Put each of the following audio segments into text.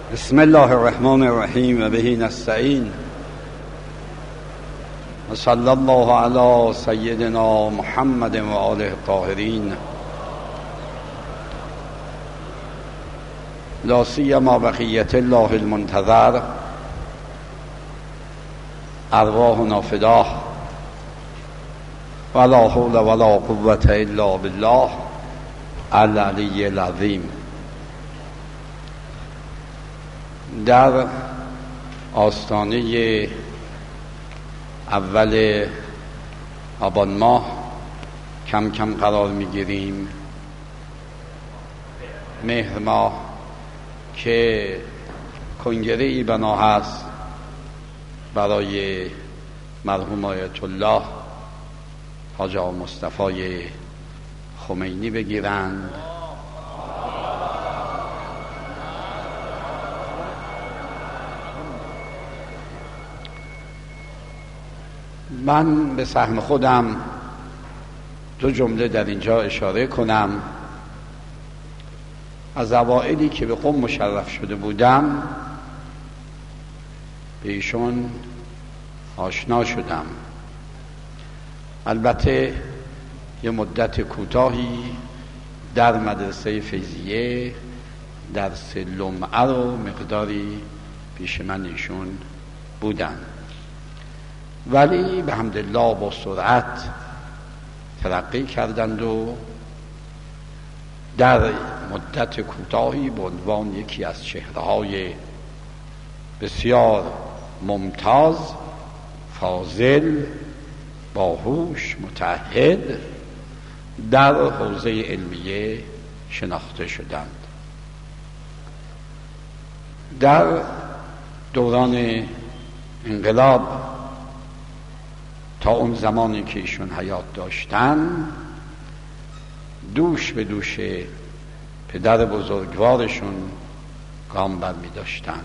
بسم الله الرحمن الرحیم و به نستعین و صلی الله علی سیدنا محمد و آله الطاهرین لا سیما بقیت الله المنتظر ارواحنا فداه ولا حول ولا قوة الا بالله العلی العظیم. در آستانه اول آبان ماه کم کم قرار میگیریم. مهر ماه که کنگره ای بنا هست برای مرحوم آیت الله حاج آقا مصطفی خمینی بگیرند. من به سهم خودم دو جمله در اینجا اشاره کنم. از اوائلی که به قم مشرف شده بودم به ایشون آشنا شدم. البته یه مدت کوتاهی در مدرسه فیضیه درس لمعه رو مقداری پیش من ایشون بودن، ولی به حمدالله با سرعت ترقی کردند و در مدت کوتاهی به عنوان یکی از چهره‌های بسیار ممتاز، فاضل، باهوش، متعهد در حوزه علمیه شناخته شدند. در دوران انقلاب تا اون زمانی که ایشون حیات داشتن دوش به دوش پدر بزرگوارشون گام بر می داشتن.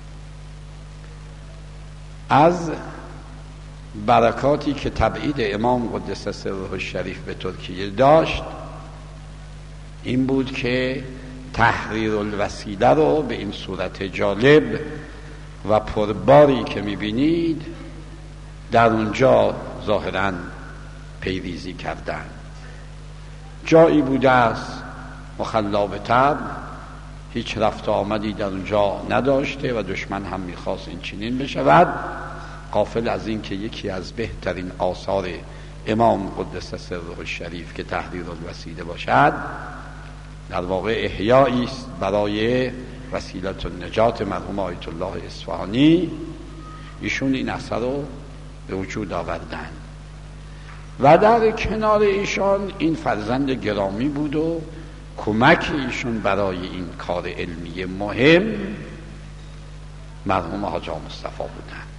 از برکاتی که تبعید امام قدس سره الشریف به ترکیه داشت این بود که تحریر الوسیله رو به این صورت جالب و پرباری که می بینید در اونجا ظاهراً پیریزی کردن. جایی بوده است مخلا به طبع، هیچ رفت آمدی در اونجا نداشته و دشمن هم میخواست این چنین بشود، غافل از این که یکی از بهترین آثار امام قدس سره الشریف که تحریر الوسیله باشد در واقع احیایی است برای وسیله النجات مرحوم آیت الله اصفهانی. ایشون این اثر رو به وجود آوردن و در کنار ایشان این فرزند گرامی بود و کمک ایشون برای این کار علمی مهم مرحوم حاج آقا مصطفی بودند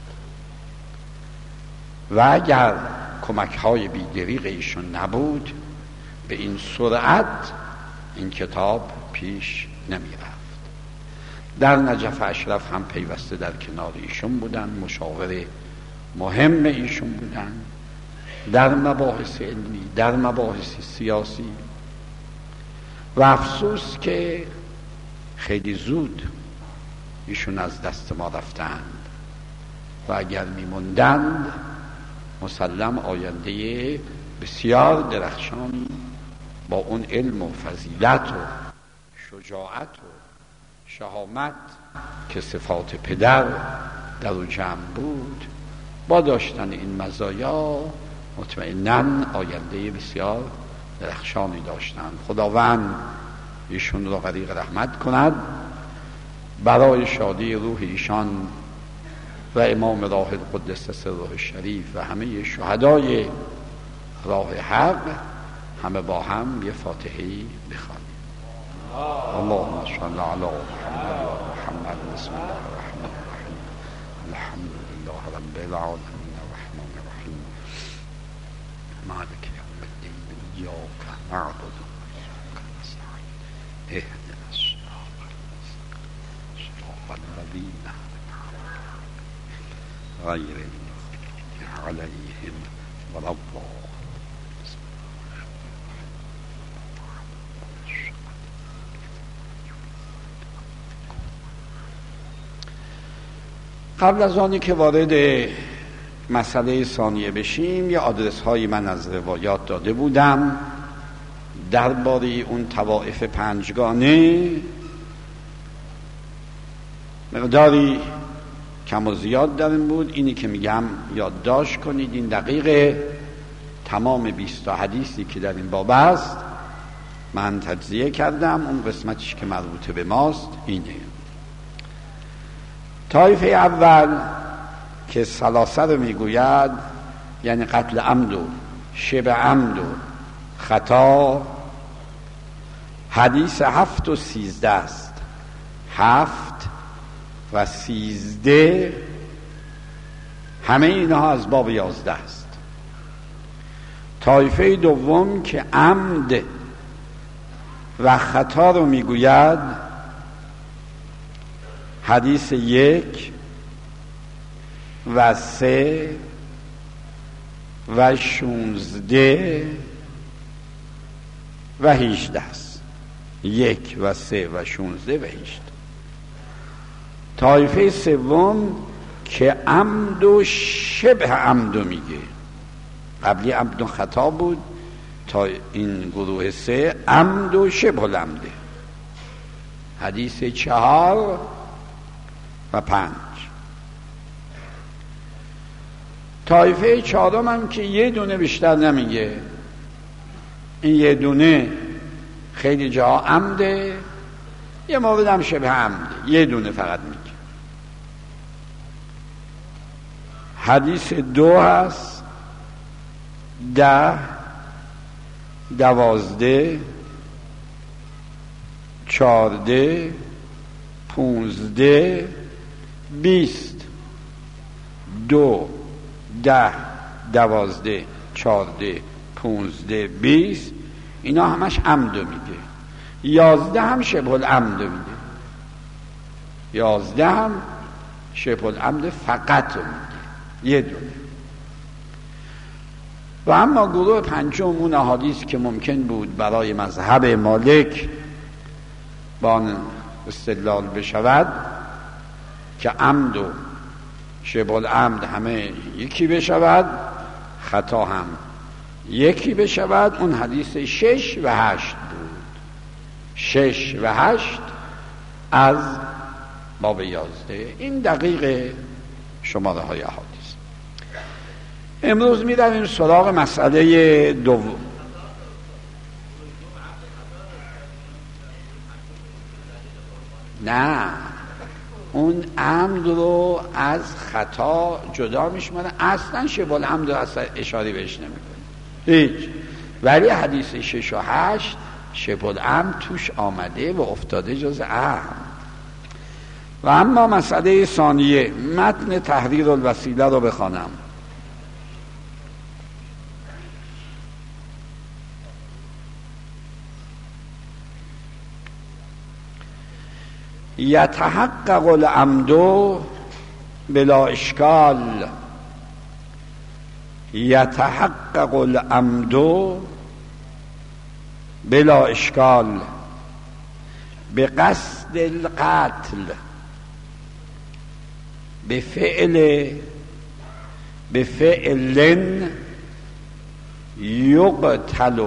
و اگر کمک های بی‌دریغ ایشون نبود به این سرعت این کتاب پیش نمی رفت. در نجف اشرف هم پیوسته در کنار ایشون بودن، مشاور مهم ایشون بودن در مباحث علمی، در مباحث سیاسی. و افسوس که خیلی زود ایشون از دست ما رفتند و اگر میموندند مسلم آینده بسیار درخشانی با اون علم و فضیلت و شجاعت و شهامت که صفات پدر در او جمع بود با داشتن این مزایا مطمئناً آینده بسیار درخشانی داشتند. خداوند ایشون را غریق رحمت کند، برای شادی روح ایشان و امام راه القدس سره الشریف و همه شهدای راه حق همه با هم یه فاتحه‌ای بخوانیم. اللهم صل علی محمد و محمد. بسم الله الرحمن الرحیم. الحمد لله رب العالمین الرحمن الرحیم مالک یوم الدین ایاک نعبد و ایاک نستعین اهدنا الصراط المستقیم صراط الذین غیر المغضوب علیهم ولا الضالین. قبل از آنی که وارد مسئله ثانیه بشیم، یه آدرس هایی من از روایات داده بودم درباره اون طوائف پنجگانه. مقداری کم و زیاد در این بود. اینی که میگم یادداشت کنید، این دقیقه تمام 20 حدیثی که در این باب است من تجزیه کردم. اون قسمتش که مربوط به ماست اینه. طایفه اول که ثلاثه رو میگوید، یعنی قتل عمد و شبه عمد و خطا، حدیث 7 و 13 است. 7 و 13 همه اینها از باب 11 است. طایفه دوم که عمد و خطا رو میگوید، حدیث 1 و 3 و 16 و 18 است. 1 و 3 و 16 و 18. طایفه سوم که عمد و شبه عمد میگه. قبلی عمد و خطا بود، تا این گروه 3 عمد و شبه العمده. حدیث 4 و 5. طایفه چهارم هم که یه دونه بیشتر نمیگه. این یه دونه خیلی جا عمده، یه مورد هم شبه عمده، یه دونه فقط میگه. حدیث 2 هست، 10 12 14 15 20. 2 10 12 14 15 20 اینا همش عمد میگه. 11 هم شبه العمد میگه. 11 هم شبه العمد فقط میگه، یه دونه. و اما گروه پنجم اون احادیث که ممکن بود برای مذهب مالک با آن استدلال بشود که عمد و شبه العمد همه یکی بشود، خطا هم یکی بشود، اون حدیث 6 و 8 بود. 6 و 8 از باب 11. این دقیق شماره های احادیث. امروز می رویم سراغ مسئله دوم. نه، اون عمد رو از خطا جدا میشماره، اصلا شبه العمد رو اصلا اشاره بهش نمیکنه هیچ. ولی حدیث 6 و 8 شبه العمد توش آمده و افتاده جز عمد. و اما مسئله ثانیه، متن تحریر الوسیله رو بخوانم. یتحقق العمد بلا اشکال، یتحقق العمد بلا اشکال بقصد القتل بفعل یقتل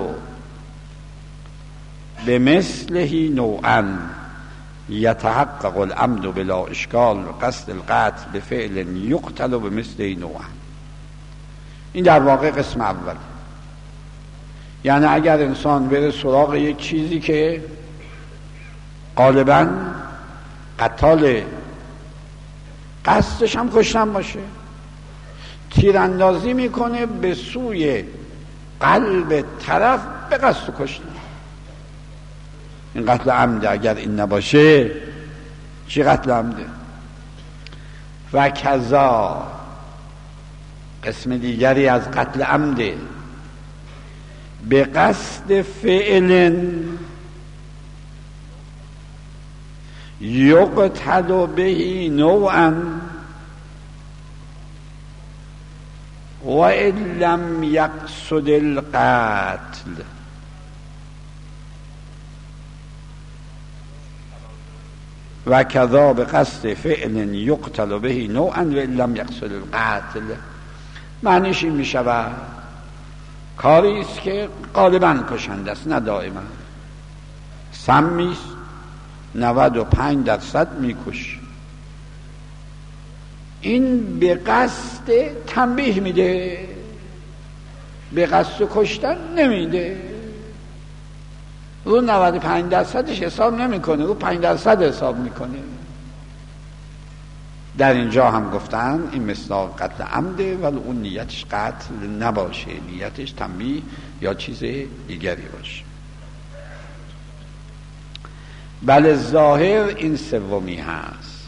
بمثله نوعا. یتحقق العمد بلا اشکال قصد القتل بفعل یقتل بمثله نوعا. این در واقع قسم اول. یعنی اگر انسان بره سراغ یک چیزی که غالباً قتال قصدش هم کشتن باشه، تیراندازی میکنه به سوی قلب طرف به قصد کشتن، این قتل عمده. اگر این نباشه چی قتل عمده؟ و کذا قسم دیگری از قتل عمده به قصد فعل یقتل به نوعا و ان لم یقصد القتل. و کذا به قصد فعل یقتل به نوعا و لم یقصد القتل. معنیش این می شود کاری است که غالبا کشنده است، نه دائما. سمی است 95% میکشه، این به قصد تنبیه میده، به قصد کشتن نمیده. رو 95%ش حساب نمیکنه، رو 5% حساب میکنه. در اینجا هم گفتن این مصداق قتل عمده، ولی اون نیتش قتل نباشه، نیتش تنبیه یا چیز دیگری باشه. بله ظاهر این سومی هست،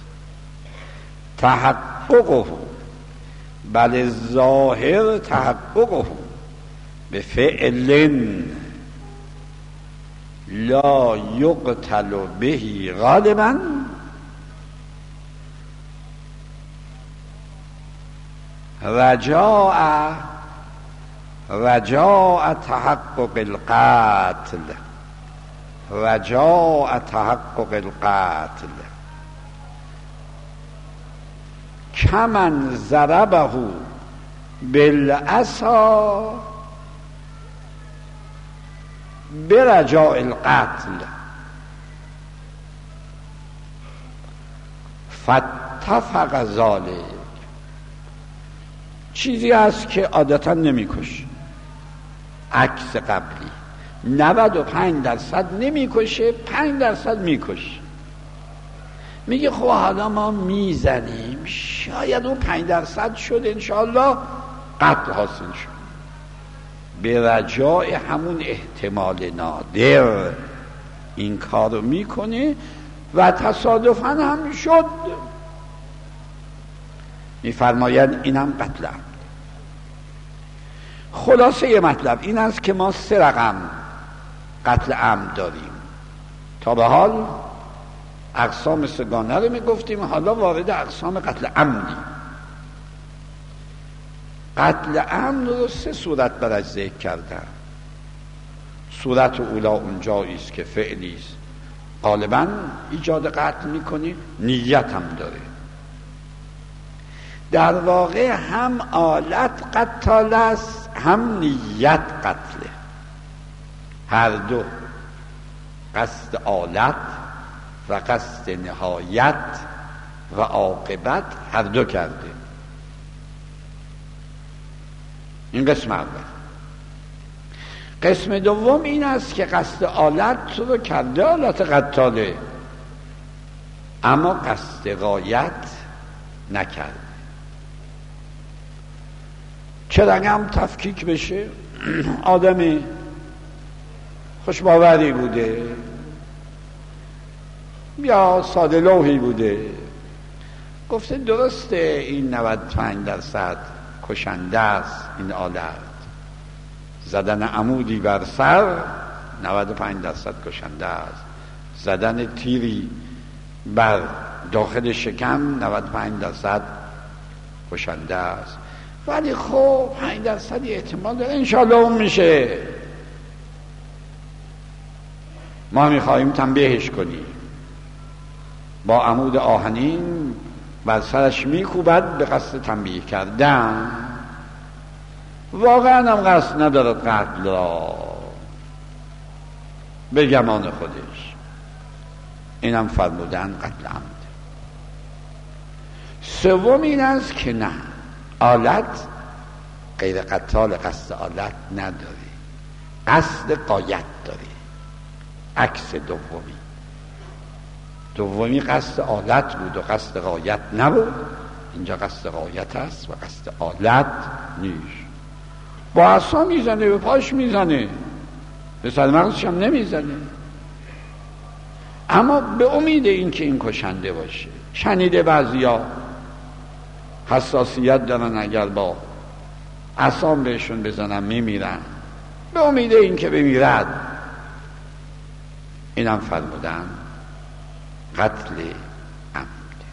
تحققه، بله ظاهر تحققه به فعل لا یقتل به غالبا رجاء تحقق القتل، رجاء تحقق القتل کمن ضربه بالعصا برجاء القتل فاتفق ذلك. چیزی هست که عادتا نمیکشه، عکس قبلی 95% نمیکشه، 5% میکشه. میگه خب حالا ما میزنیم، شاید اون 5% شد انشاءالله قتل حاصل شد، به رجاء همون احتمال نادر این کار رو میکنه و تصادفاً هم شد. میفرماید اینم قتل عمد. خلاصه مطلب این است که ما 3 رقم قتل عمد داریم. تا به حال اقسام سگانه رو میگفتیم، حالا وارد اقسام قتل عمدی. قتل عمد رو 3 صورت برش ذکر کردن. صورت اولا اونجایی است که فعلی است غالبا ایجاد قتل میکنی، نیت هم داره. در واقع هم آلت قتال است، هم نیت قتله. هر دو، قصد آلت و قصد نهایت و عاقبت هر دو کرده. این قسم اول. قسم دوم این است که قصد آلت رو کرده، آلت قتاله، اما قصد غایت نکرده. چه رقم تفکیک بشه، آدم خوشباوری بوده یا ساده لوحی بوده، گفته درسته این 95% کشنده است، این آلت زدن عمودی بر سر 95% کشنده است، زدن تیری بر داخل شکم 95% کشنده است. ولی خب 5% احتمال داره انشاءالله اون میشه. ما میخواییم تنبیهش کنیم، با عمود آهنین بر سرش میکوبد به قصد تنبیه کردن، واقعا هم قصد ندارد قتل را، به گمان خودش. اینم فرمودن قتل عمد. سوم این است که نه، آلت غیر قتال قصد آلت نداره، قصد غایت داره. عکس دومی قصد آلت بود و قصد غایت نبود، اینجا قصد غایت است و قصد آلت نیست. با عصا میزنه، به پاش میزنه، به سر مغزش هم نمیزنه، اما به امید این که این کشنده باشه. شنیده بعضیا حساسیت دارن، اگر با عصا بهشون بزنن میمیرن، به امید این که بمیرد. اینم فرمودن قتل عمد.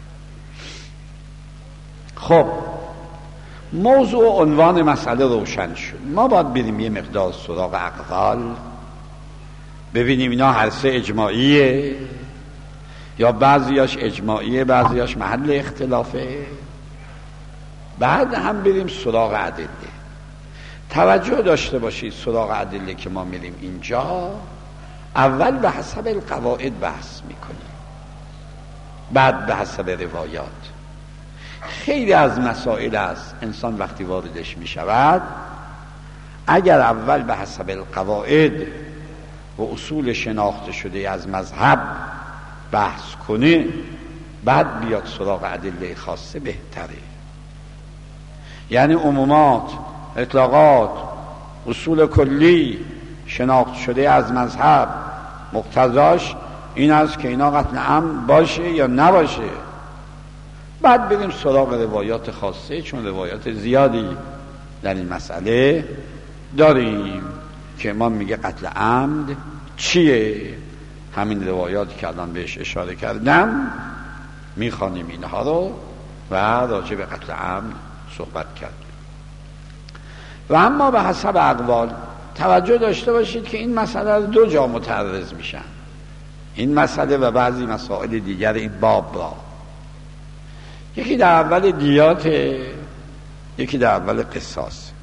خب موضوع عنوان مسئله روشن شد. ما باید بریم یه مقدار سراغ اقوال، ببینیم اینا هر 3 اجماعیه یا بعضیاش اجماعیه، بعضیاش محل اختلافه. بعد هم بریم سراغ ادله. توجه داشته باشید سراغ ادله که ما میریم اینجا اول به حسب القواعد بحث میکنیم، بعد به حسب روایات. خیلی از مسائل است انسان وقتی واردش میشود اگر اول به حسب القواعد و اصول شناخته شده از مذهب بحث کنه بعد بیاد سراغ ادله خاصه بهتره. یعنی عمومات، اطلاقات، اصول کلی شناخته شده از مذهب مقتضاش این است که اینا قتل عمد باشه یا نباشه. بعد بریم سراغ روایات خاصه، چون روایات زیادی در این مسئله داریم که امام میگه قتل عمد چیه. همین روایاتی که الان بهش اشاره کردم میخوانیم اینها رو و راجع به قتل عمد صحبت کردیم. و اما به حسب اقوال توجه داشته باشید که این مسئله از دو جا متعرض میشن، این مسئله و بعضی مسائل دیگر این باب را. یکی در اول دیات، یکی در اول قصاص.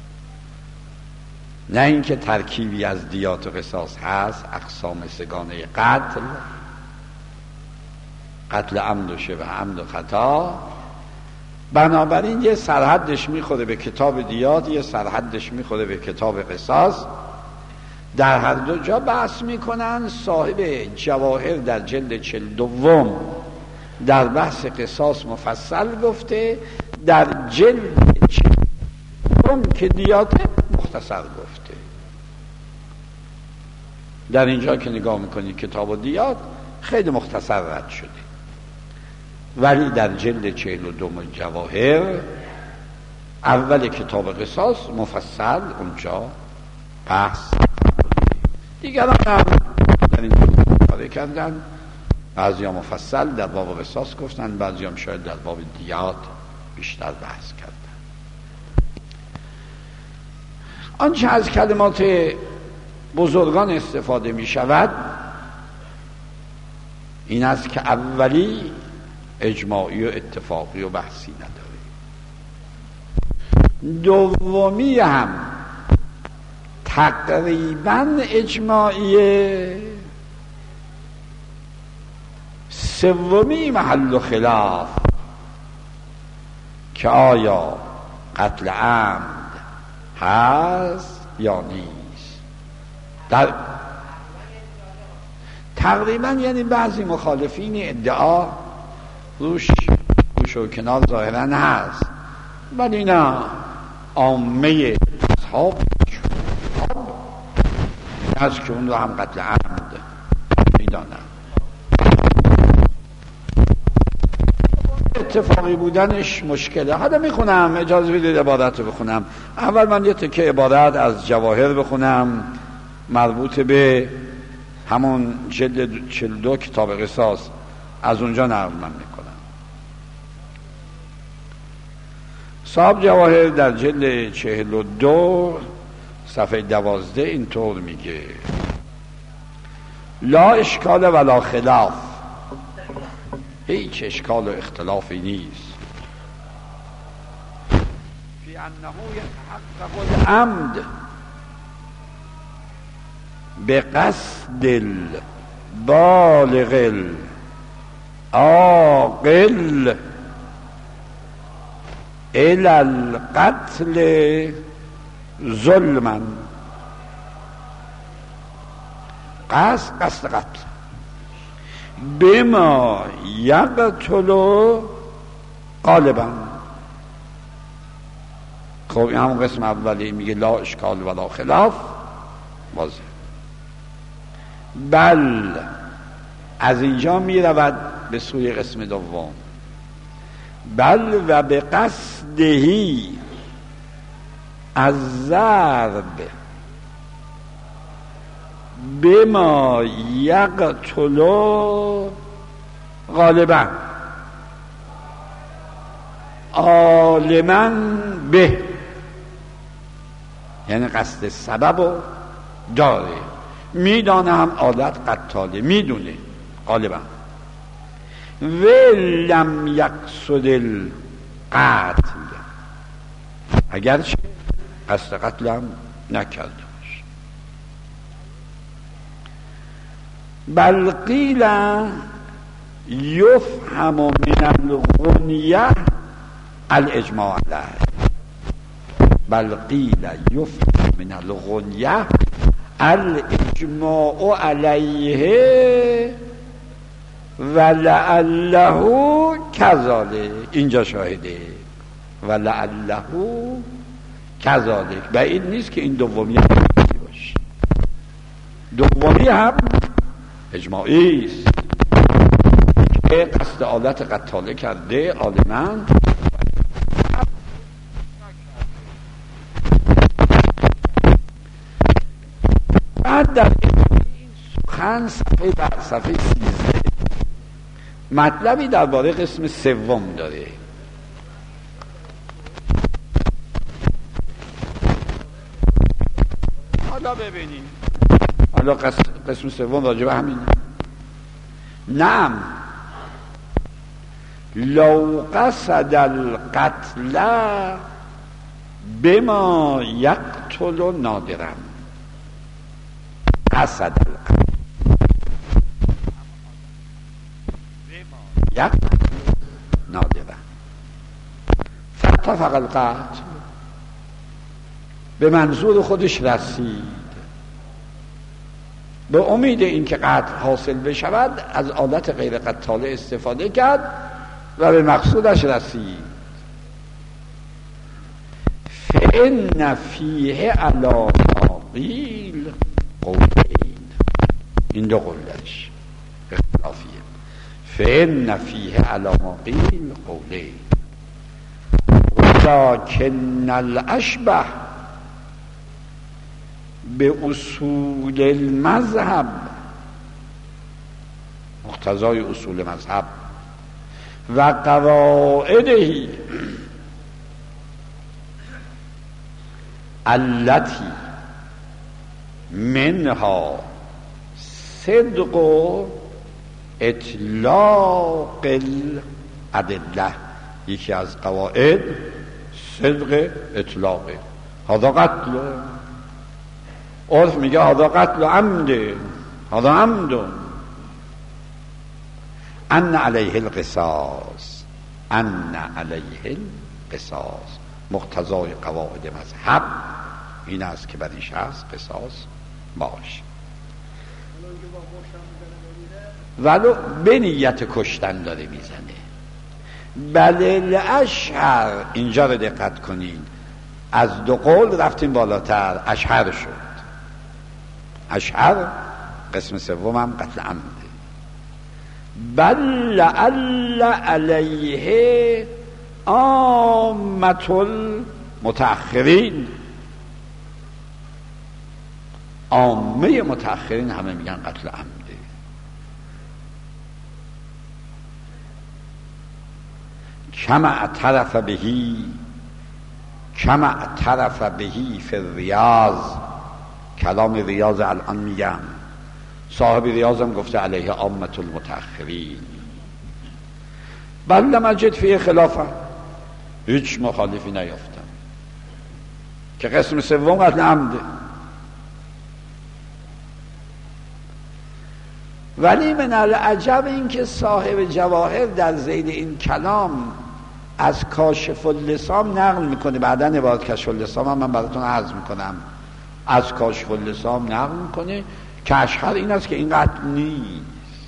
نه اینکه ترکیبی از دیات و قصاص هست، اقسام سگانه قتل عمد و شبه عمد و خطا. بنابراین یه سرحدش میخوره به کتاب دیات، یه سرحدش میخوره به کتاب قصاص. در هر دو جا بحث میکنن. صاحب جواهر در جلد 42 در بحث قصاص مفصل گفته، در جلد 42 که دیات مختصر گفته. در اینجا که نگاه میکنید کتاب و دیات خیلی مختصر رد شده، ولی در جلد 42 جواهر اول کتاب قصاص مفصل اونجا بحث. دیگران هم در این کاره کردن، بعضی ها مفصل در باب قصاص گفتن، بعضی هم شاید در باب دیات بیشتر بحث کردن. آنچه از کلمات بزرگان استفاده می شود این است که اولی اجماعی و اتفاقی و بحثی نداره، دومی هم تقریبا اجماعیه، سومی محل خلاف که آیا قتل عمد هست یا نیست. در تقریبا یعنی بعضی مخالفین ادعا روش و کنار ظاهرا هست، ولی نه عامه اصحاب هست که اون رو هم قتل عمد میدانن. اتفاقی بودنش مشکله. حالا میخونم، اجازه بدید عبارت رو بخونم. اول من یه تکه عبارت از جواهر بخونم مربوط به همون جلد 42 کتاب قصاص، از اونجا نقل من میکنم. صاحب جواهر در جلد 42 صفحه 12 اینطور میگه: لا اشکال ولا خلاف، هیچ اشکال و اختلافی نیست، فی انه یتحقق العمد به قصد البالغ العاقل الی القتل ظلما. قصد قتل بما یقتل غالبا. خب این همون قسم اولی میگه لا اشکال ولا خلاف واضح. بل از اینجا میرود به سوی قسم دوم. بل و به قصدهی از ضرب بما یقتل غالبا عالما به، یعنی قصد سبب داره، میدانه هم عادت قتاله، میدونه غالبا ولم یقصد القتل، اگرچه قصد قتلم نکرده باشه. بل قیل یفهم من الغنیه الاجماع علیه، بل قیل یفهم من الغنیه الاجماع علیه ولعله کذالک. اینجا شاهده ولعله کذالک، بعید نیست که این دومی هم باشه. دومی هم اجماعی است که قصد آلت قتاله کرده عالماً. بعد در این سخن صفحه بر صفحه 13 مطلبی درباره قسم سوم داره. حالا ببینیم، حالا قسم سوم راجع به همینه. نعم لو قصد القتل بما یقتل نادرا، قصد القتل بما یقتل نادرا فاتفق القتل، به منظور خودش رسید، به امید این که قتل حاصل بشود از آلت غیر قتاله استفاده کرد و به مقصودش رسید. فإن فیه علی ما قیل قولین، این دو قول درش اختلافیه. فإن فیه علی ما قیل قولین ولکن الاشبه به اصول المذهب، مقتضای اصول مذهب و قواعده التي منها صدق اطلاق الادله، یکی از قواعد صدق اطلاقه. هذا قتل، عرف میگه هذا قتل عمده، هذا عمد، ان علیه القصاص، ان علیه القصاص. مقتضای قواعد مذهب این است که بر این شخص قصاص باشه، ولو به نیت کشتن داره میزنه. بل الاشهر، اینجا رو دقت کنین، از دو قول رفتیم بالاتر، اشهر شد. اشهر قسم سوم هم قتل عمده. بل لعل علیه عامة المتأخرین، عامه متأخرین همه میگن قتل عمده. کما اعترف بهی فی الریاض، کلام ریاض الان میگم، صاحب ریاض هم گفته علیه عامة المتأخرین. بل لم اجد فیه خلافا، هیچ مخالفی نیافتم که قسم سوم قتل عمده. ولی من العجب این که صاحب جواهر در ذیل این کلام از کاشف اللسان نقل میکنه. بعدا عبارت کاشف اللسان هم من براتون عرض میکنم. از کاشف اللسان نقل میکنه که اشهر این است که این قتل نیست،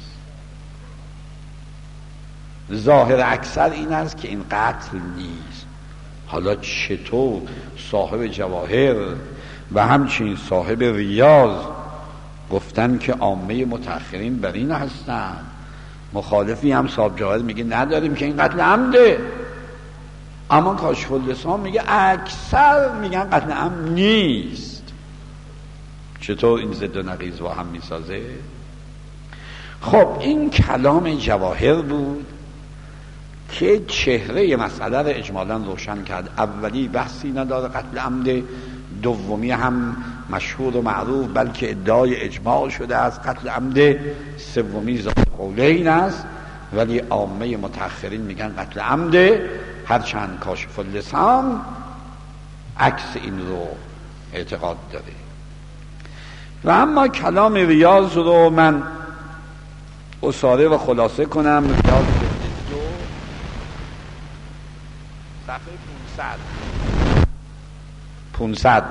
ظاهر اکثر این است که این قتل نیست. حالا چطور صاحب جواهر و همچنین صاحب ریاض گفتن که عامه متأخرین بر این هستن، مخالفی هم صاحب جواهر میگه نداریم که این قتل عمده، اما کاشف اللسان میگه اکثر میگن قتل عمد نیست. چطور این ضد و نقیض با هم میسازه؟ خب این کلام جواهر بود که چهره مسئله رو اجمالا روشن کرد. اولی بحثی نداره قتل عمد، دومی هم مشهور و معروف بلکه ادعای اجماع شده از قتل عمد، سومی ذات قولین است ولی عامه متأخرین میگن قتل عمده، هرچند کاشف اللسان عکس این رو اعتقاد داره. و اما کلام ریاض رو من اصاره و خلاصه کنم. ریاض 2 صفحه 500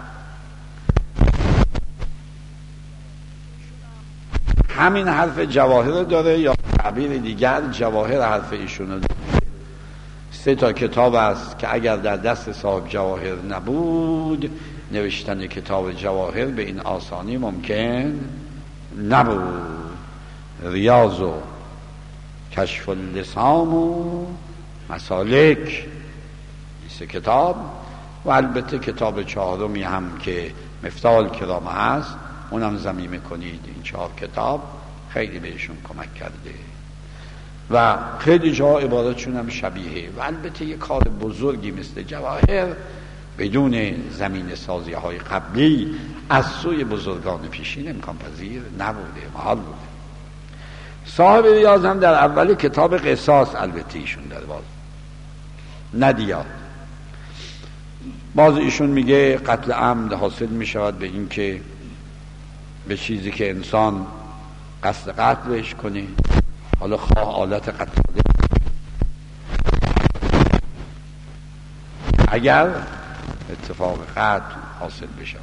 همین حرف جواهر داره، یا تعبیر دیگر جواهر حرف ایشونو داره. 3 کتاب است که اگر در دست صاحب جواهر نبود، نوشتن کتاب جواهر به این آسانی ممکن نبود. ریاض و کشف اللسان و مسالک، 3 کتاب. و البته کتاب 4 هم که مفتاح الکرامه هست، اونم ضمیمه کنید. این 4 کتاب خیلی بهشون کمک کرده و خیلی جا عبارتشون هم شبیه. و البته یک کار بزرگی مثل جواهر بدون زمین سازی های قبلی از سوی بزرگان پیشین امکان پذیر نبوده، محال بوده. صاحب ریاض هم در اول کتاب قصاص البته ایشون داره، باز ندیاد، باز ایشون میگه قتل عمد حاصل میشود به این که به چیزی که انسان قصد قتلش کنه، حالا خواه آلت قتل اگر اتفاق قتل حاصل بشود.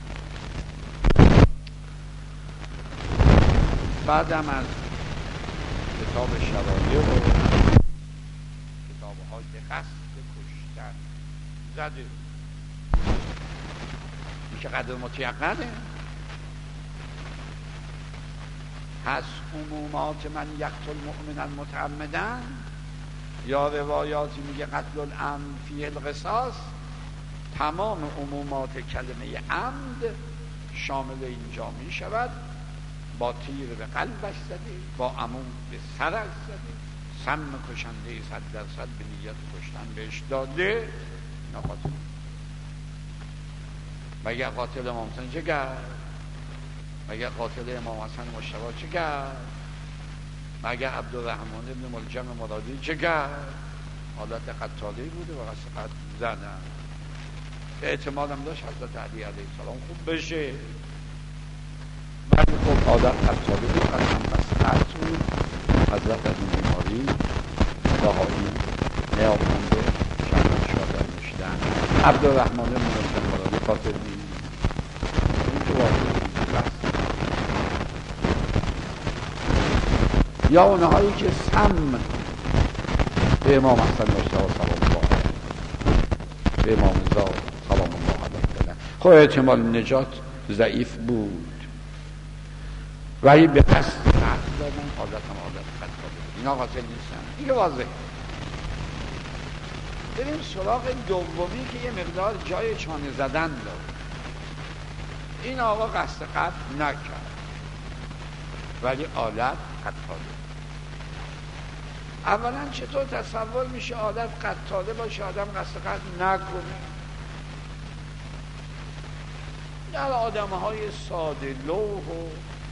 بعدم از کتاب شرایع و کتاب های قصد کشتن زده، این که قدر متیقنه. هست عمومات من یقتل مؤمنا متعمدا، یا روایاتی میگه قتل العمد فیه القصاص. تمام عمومات کلمه عمد شامل اینجا می شود. با تیر به قلبش زده، با عمود به سرش زده، سم کشنده 100% به نیت کشتن بهش داده، نقاطع. مگه قاتل امام حسین چه کرد؟ مگه قاتل امام حسن مشتبه چه کرد؟ مگه عبدالرحمن ابن ملجم مرادی چه کرد؟ حالت قتالی بوده و قصد قتل زدن. احتمال هم داشت حضرت علی علیه السلام خوب بشه، ولی خب عادت قتالی بود، قسم مسئلت بود. حضرت از این بیماری بهایی نیابونده شهران شادر نشدن. عبدالرحمن ابن ملجم مرادی قاتل بود. این تو واقعی یا اونهایی که سم به امام حسن مشتبه سلام الله علیه، به امام رضا سلام الله علیه دادن. خب احتمال نجات ضعیف بود، ولی به قصد قتل دادن. حالت هم حالت قتل دادن، اینا قاتل نیستن. این که واضحه. بریم سراغ دومی که یه مقدار جای چانه زدن داره. این آقا قصد قتل نکرد، ولی آلت قتاله. اولا چطور تصور میشه آلت قتاله باشه آدم قصد قتل نکنه؟ در آدم های ساده لوح و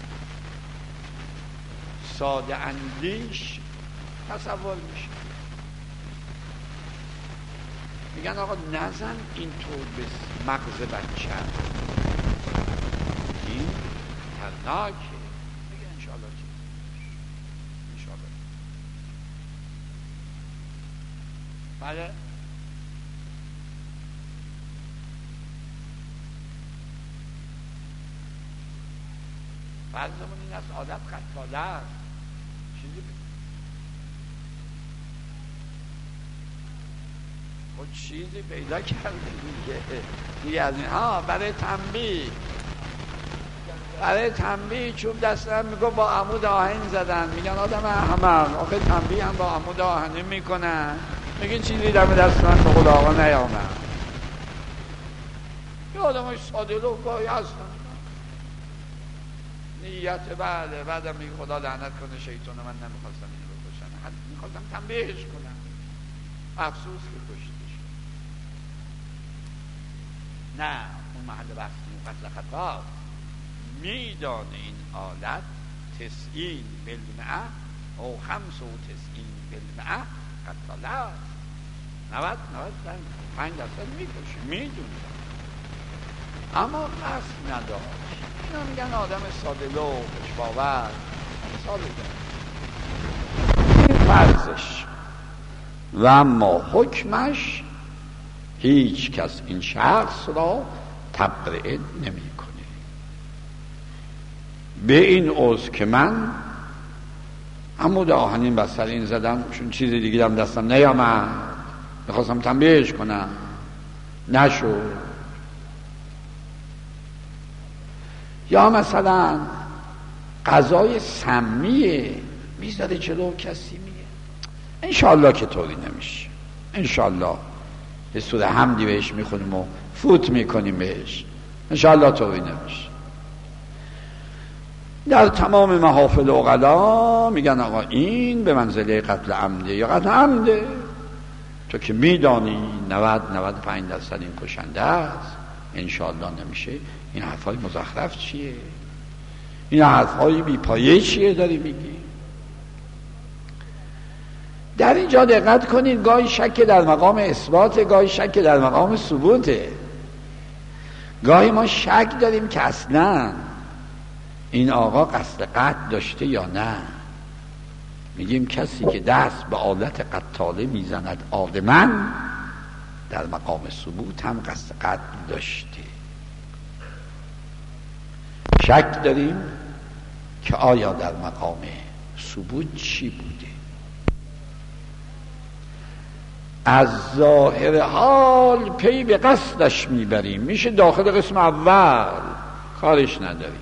ساده اندیش تصور میشه. میگن آقا نزن اینطور به مغز بچه، این خطرناکه. میگه انشاءالله انشاءالله. بله فرضمون این است عادت قتاله است، چیزی پیدا کرده دیگه از این برای تنبیه چوب دستم میگو با عمود آهن زدن. میگن آدم احمق، آخه تنبیه هم با عمود آهنی میکنن. میگن چیزی دم دست من به خدا آقا نیامد. یه آدم های ساده لوح گاهی هستن نیت بله، بعدم میگه خدا لعنت کنه شیطان، من نمیخواستم اینو بکشن، میخواستم تنبیهش کنم، افسوس که کشتش. نه، اون محل بحث قتل خطا. میدان این آلت 90% او 95 بالمئه قتالت 95% میکشه، میدونه اما قصد نداشت. اینا میگن آدم ساده لو خوش‌باور ساده این فرضش و اما حکمش هیچ کس این شخص را تبرئه نمی کنه به این عذر که من عمود آهنین بستر این زدم چون چیز دیگه هم دستم نیامد، میخواستم تنبیهش کنم نشد. یا مثلا غذای سمیه میذاره جلو کسی میگه انشالله که طوری نمیشه، انشالله به سوره حمدی بهش میخونیم و فوت میکنیم بهش، انشالله طوری نمیشه. در تمام محافل عقلا میگن آقا این به منزله قتل عمده یا قتل عمده، تو که میدانی 90-95% این کشنده است، انشالله نمیشه. این حرفای مزخرف چیه؟ این حرفای بیپایه چیه داری میگی؟ در اینجا دقت کنید، گاهی شک در مقام اثبات، گاهی شک در مقام ثبوته. گاهی ما شک داریم که اصلا این آقا قصد قتل داشته یا نه. میگیم کسی که دست به آلت قتاله میزند آدمن، در مقام ثبوت هم قصد قتل داشته. شک داریم که آیا در مقام ثبوت چی بوده. از ظاهر حال پی به قصدش میبریم، میشه داخل قسم اول، کارش نداریم.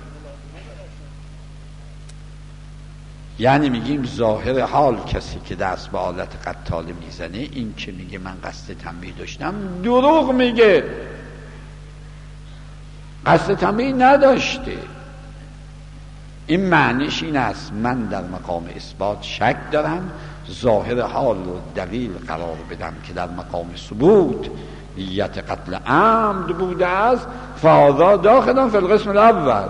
یعنی میگیم ظاهر حال کسی که دست به آلت قتاله میزنه، این که میگه من قصد تنبیه داشتم دروغ میگه، قصد تنبیه نداشته. این معنیش این است من در مقام اثبات شک دارم، ظاهر حال رو دلیل قرار بدم که در مقام ثبوت نیت قتل عمد بوده است، فهذا داخل فی القسم الاول.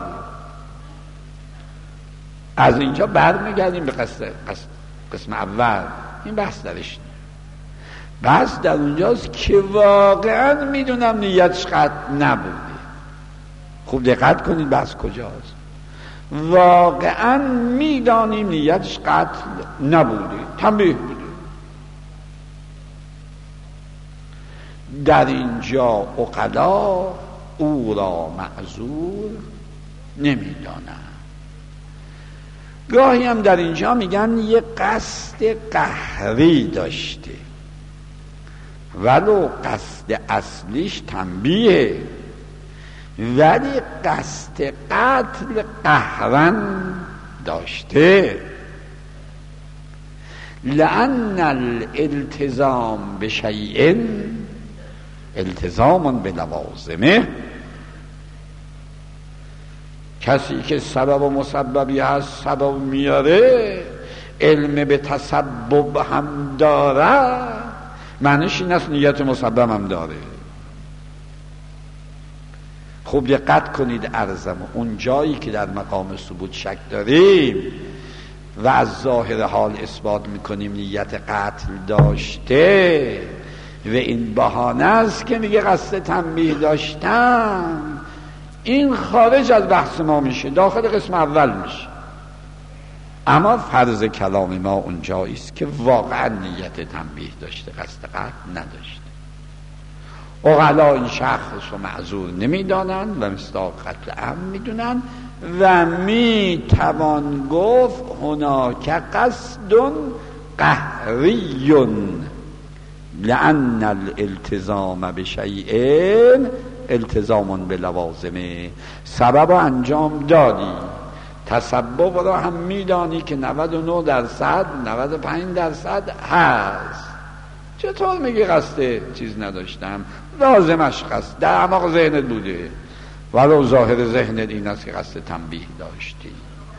از اینجا برمیگردیم به قسم اول. این بحث درش بحث در اونجاست که واقعا میدونم نیتش قتل نبوده. خوب دقت کنید بحث کجاست. واقعا میدانیم نیتش قتل نبوده، تنبیه بوده. در اینجا عقلا او را معذور نمیدانند. گاهی هم در اینجا میگن یه قصد قهری داشته، ولو قصد اصلیش تنبیه، ولی قصد قتل قهرن داشته. لأن الالتزام بشیء التزام بلوازمه. کسی که سبب و مسببی هست سبب میاره، علم به تسبب هم داره، معنیش این است نیت مسبب هم داره. خوب دقت کنید عرضم، اون جایی که در مقام ثبوت شک داریم و از ظاهر حال اثبات میکنیم نیت قتل داشته و این بهانه است که میگه قصد تنبیه داشتم، این خارج از بحث ما میشه، داخل قسم اول میشه. اما فرض کلام ما اونجایی است که واقعا نیت تنبیه داشته، قصد قتل نداشته. عقلا این شخص رو معذور نمیدانند و مصداق قتل عمد میدونند و میتوان گفت هناک قصد قهری لأن الالتزام بشیء التزام بلوازمه. سبب انجام دادی، تسبب را هم میدانی که 99% 95% هست، چطور میگی قصد چیز نداشتم؟ لازمش قصد در اعماق ذهنت بوده، ولو ظاهر ذهنت این است که قصد تنبیه داشتی.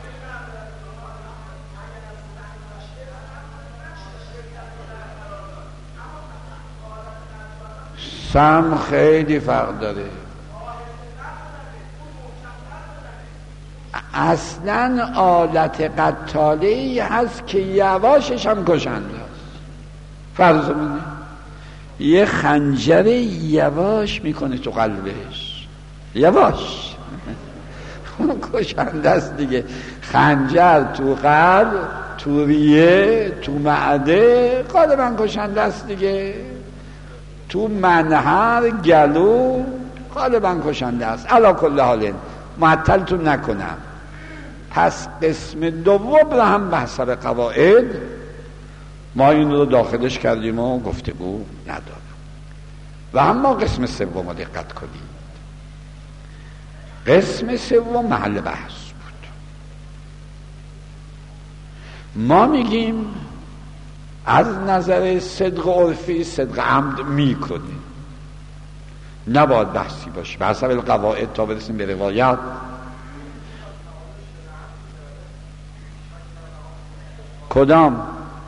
سم خیلی فرق داره. اصلا آلت قتاله‌ای هست که یواشش هم کشنده است. فرض کنید یه خنجر یواش میکنه تو قلبش، یواش اون کشنده است دیگه. خنجر تو قلب، تو ریه، تو معده غالبا کشنده است دیگه. تو منهر، گلو غالبا کشنده است. علی کل حال معطلتون نکنم. پس قسم دوم رو هم به حسب قواعد ما این رو داخلش کردیم و گفتگو ندارم. و اما قسم سوم رو دقت کنید. قسم سوم محل بحث بود. ما میگیم از نظر صدق عرفی صدق عمد میکنیم، نباید بحثی باشه به حسب القواعد تا برسیم به روایت. کدام؟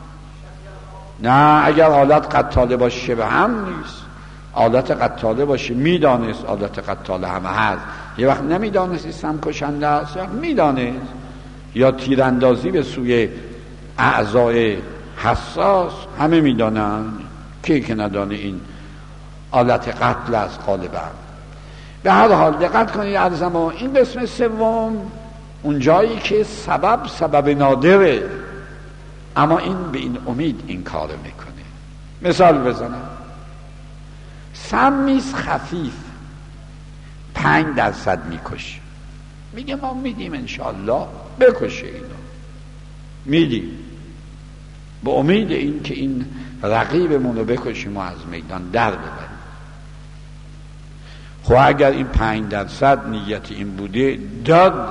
نه، اگر حالت قتاله باشه به هم نیست. حالت قتاله باشه میدانست حالت قتاله همه هست، یه وقت نمیدانست هم کشنده است، یا میدانست، یا تیراندازی به سوی اعضای حساس همه میدانن، که ندانه این حالت قتل است غالبا. به هر حال دقت کنید عرضم، این قسم سوم اون جایی که سبب نادره، اما این به این امید این کار میکنه. مثال بزنم، سمیز خفیف 5% میکشه، میگه ما میدیم انشاءالله بکشه اینو، میدیم به امید این که این رقیبمون رو بکشیم و از میدان در ببریم. خب اگر این 5% نیت این بوده داد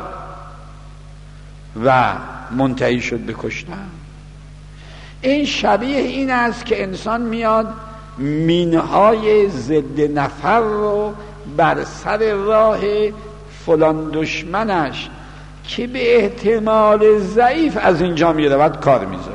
و منتهی شد به کشتن، این شبیه این است که انسان میاد مینهای ضد نفر رو بر سر راه فلان دشمنش که به احتمال ضعیف از اینجا میرود کار میذاره،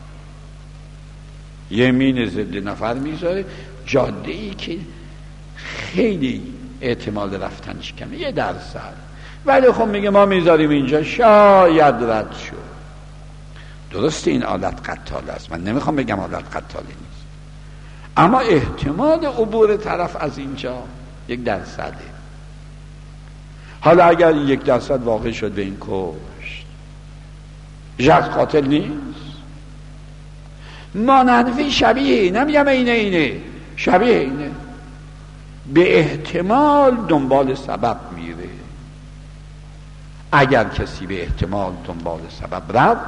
یه مین ضد نفر میذاره جاده ای که خیلی احتمال رفتنش کمه 1%، ولی خب میگه ما میذاریم اینجا شاید رد شد. درست این آلت قتاله است، من نمیخوام بگم آلت قتاله نیست، اما احتمال عبور طرف از اینجا 1%. حالا اگر این 1% واقع شد به این کشت، شخص قاتل نیست. مانندوی شبیه، نمیگم اینه شبیه اینه، به احتمال دنبال سبب میره. اگر کسی به احتمال دنبال سبب رفت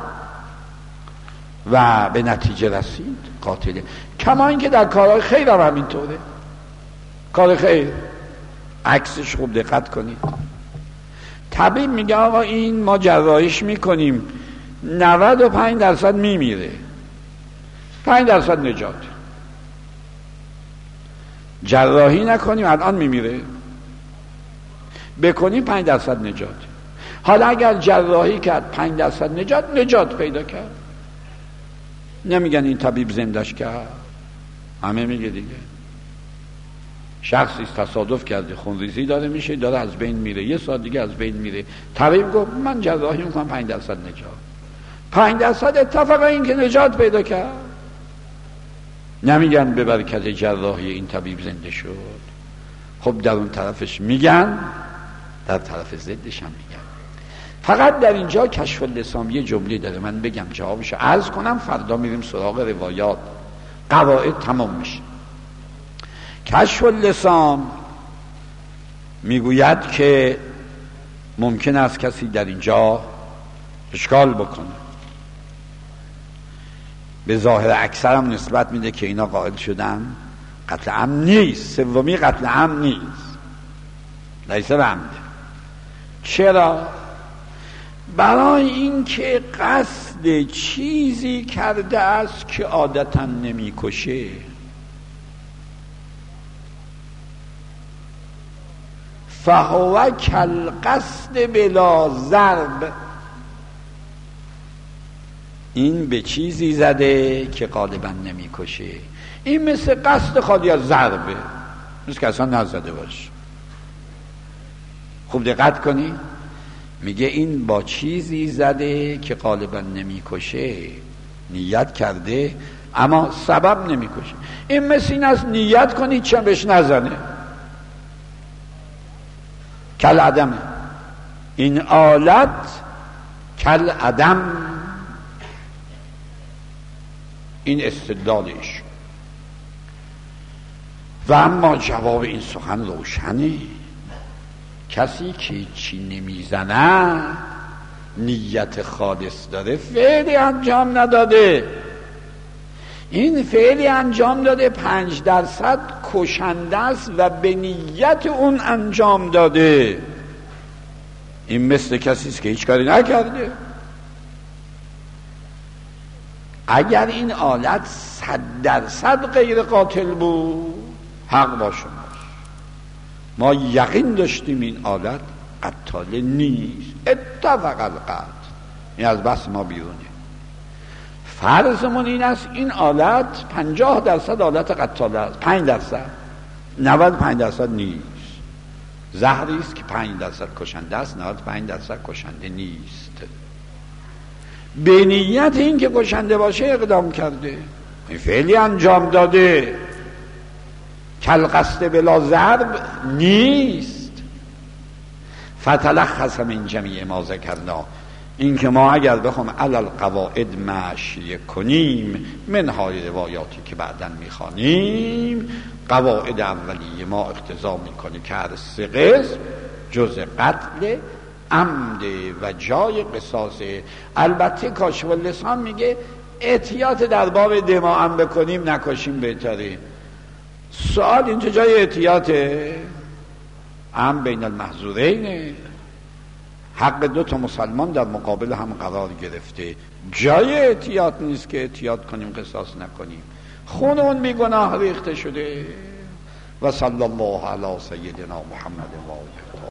و به نتیجه رسید قاتله. کما اینکه در کارهای خیر هم همینطوره. کار خیر عکسش خوب دقت کنید. طبیب میگه آقا این ما جراحیش میکنیم 95% میمیره، 5% نجات. جراحی نکنیم الان میمیره، بکنیم 5% نجات. حالا اگر جراحی کرد 5% نجات پیدا کرد، نمیگن این طبیب زندش کرد، همه میگه دیگه. شخصی تصادف کرده خونریزی داره میشه، داره از بین میره، 1 ساعت دیگه از بین میره، طبیب گفت من جراحی میکنم 5% نجات. 5% اتفاقا این که نجات پیدا کرد. نمیگن به برکت جراحی این طبیب زنده شد. خب در اون طرفش میگن، در طرف ضدش هم میگن. فقط در اینجا کشف اللسان یه جمله داره، من بگم جوابشو عرض کنم، فردا میریم سراغ روایات، قواعد تمام میشه. کشف اللسان میگوید که ممکن است کسی در اینجا اشکال بکنه، به ظاهر اکثر هم نسبت میده که اینا قائل شدن قتل عمد نیست، سومی قتل عمد نیست، لیس بعمد. چرا؟ برای اینکه قصد چیزی کرده است که عادتا نمیکشه. فهو کالقصد بلا ضرب، این به چیزی زده که غالبا نمیکشه. این مثل قصد خالی از ضربه، مثل که اصلا نزده باشه. خوب دقت کنی، میگه این با چیزی زده که غالبا نمیکشه، نیت کرده اما سبب نمیکشه. این مثل این است نیت کنی چه بهش نزنه، کل عدمه. این آلت کل عدم، این استدلالش. و اما جواب این سخن روشنه، کسی که چی نمیزنه نیت خالص داره، فعلی انجام نداده. این فعلی انجام داده 5% کشنده است و به نیت اون انجام داده. این مثل کسی است که هیچ کاری نکرده. اگر این آلت 100% غیر قاتل بود، حق با شماست. ما یقین داشتیم این آلت قتال نیست، اتفق القتل، این از بحث ما بیرونه. فرضمون این است این آلت 50% آلت قتال است، 5%، 95% نیست. زهری است که 5% کشنده است، 95% کشنده نیست. به نیت این که کشنده باشه اقدام کرده، این فعلی انجام داده، کل قصد بلا ضرب نیست. فتلخص من جمیع ما ذکرنا، این که ما اگر بخوام علل قواعد مشی کنیم، منهای روایاتی که بعداً میخوانیم، قواعد اولیه ما اقتضا میکنه که هر 3 قسم جز قتل عمد و جای قصاصه. البته کاشف اللسان میگه احتیاط در باب دماء هم بکنیم، نکشیم بهتره. سوال اینجا جای احتیاطه؟ هم بین المحظورین، حق 2 مسلمان در مقابل هم قرار گرفته، جای احتیاط نیست که احتیاط کنیم قصاص نکنیم. خون اون بیگناه ریخته شده. و صلی الله علی سیدنا محمد و آله.